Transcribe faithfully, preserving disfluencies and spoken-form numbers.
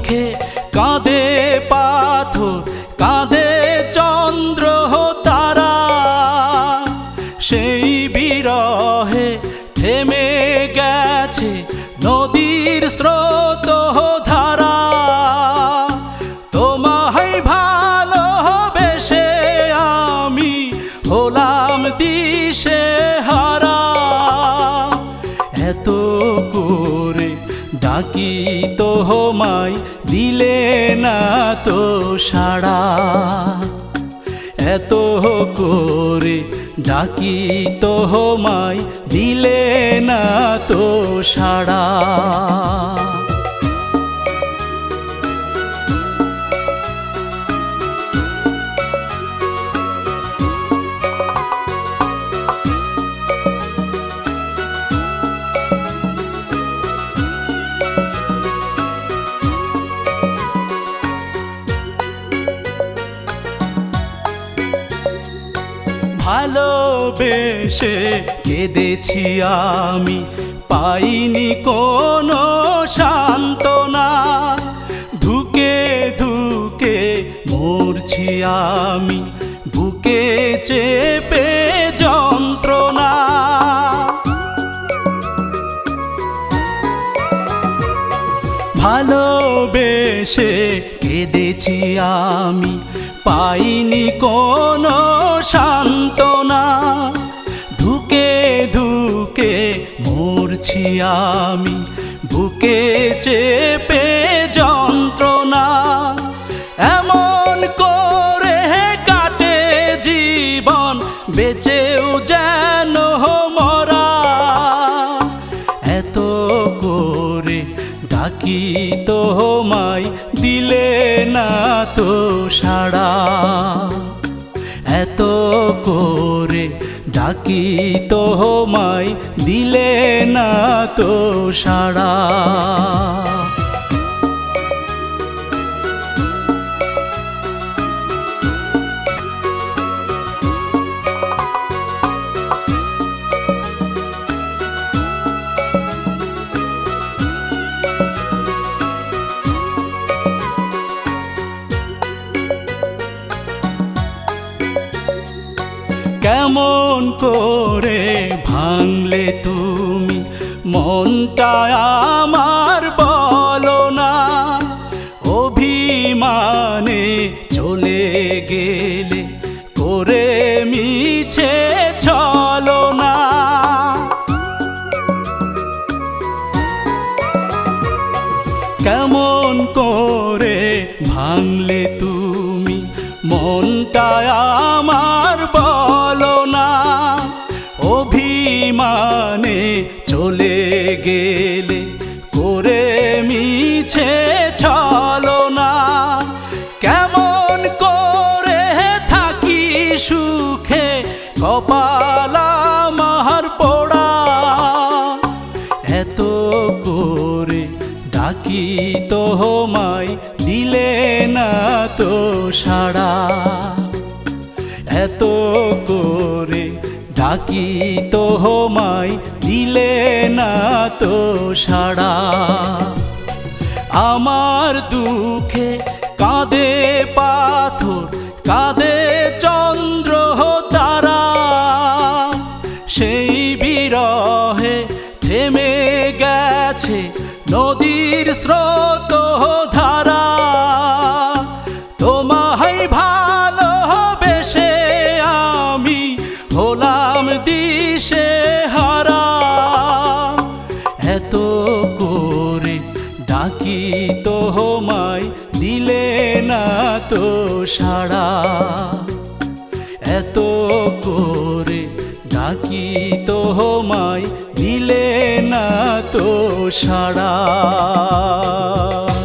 দুঃখে কাঁদে পাথর, কাঁদে চন্দ্র তারা। সেই বিরহে থেমে গেছে নদীর স্রোত ধারা। তোমায় ভালোবেসে আমি হলাম দিশে হারা। এত করে ডাকি তোমায় দিলে না তো সাড়া। এত করে ডাকি তোমায় দিলে না তো সাড়া। ভালোবেসে কেঁদেছি আমি, পাইনি কোনো সান্ত্বনা। ধুকে ধুকে মরছি আমি, বুকে চেপে যন্ত্রণা। ভালোবেসে কেঁদেছি আমি, পাইনি কোনো সান্ত্বনা। ধুকে ধুকে মরছি আমি, বুকে চেপে যন্ত্রণা। এমন করে কাটে জীবন, বেঁচেও যেন মরা। এত করে ডাকি তোমায় দিলে না তো সাড়া। এত করে ডাকি তোমায় দিলে না তো সাড়া। কেমন করে ভাঙলে তুমি মনটা আমার বলো না। অভিমানে চলে গেলে করে মিছে চলো না। কেমন করে ভাঙলে তুমি মনটা আমার বলো না। অভিমানে চলে গেলে করে মিছে চলো না। কেমন করে থাকি সুখে কপাল আমার পোড়া। এত করে ডাকি তোমায় দিলে না তো সাড়া। এত করে ডাকি তোমায় দিলে না তো সাড়া। আমার দুঃখে কাঁদে পাথর, কাঁদে চন্দ্র তারা। সেই বিরহে থেমে গেছে নদীর স্রোত ধারা। তোমায় ভালোবেসে আমি হলাম দিশে হারা। এত করে ডাকি তোমায় দিলে না তো সাড়া। এত করে ডাকি তোমায় দিলে না তো সাড়া।